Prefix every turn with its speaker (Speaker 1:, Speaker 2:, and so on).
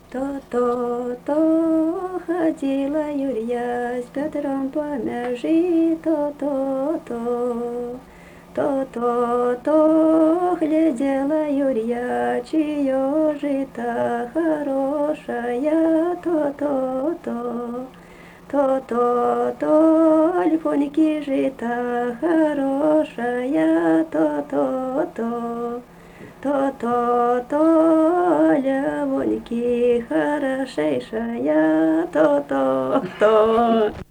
Speaker 1: То-то-то ходила Юлья с Петром по мяжи, то-то-то. То-то-то глядела Юлья, чье жито хорошая, то-то-то. То-то-то, альфоньки жито хорошая, то-то-то. То-то-то, лявоньки хорошейшая, то-то-то.